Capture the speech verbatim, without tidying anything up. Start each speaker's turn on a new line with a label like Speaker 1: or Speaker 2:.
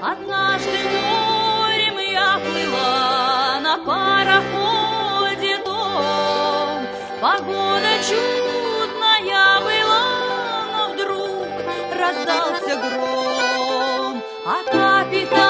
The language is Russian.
Speaker 1: Однажды морем я плыла на пароходе том. Погода чудная была, но вдруг раздался гром, а капитан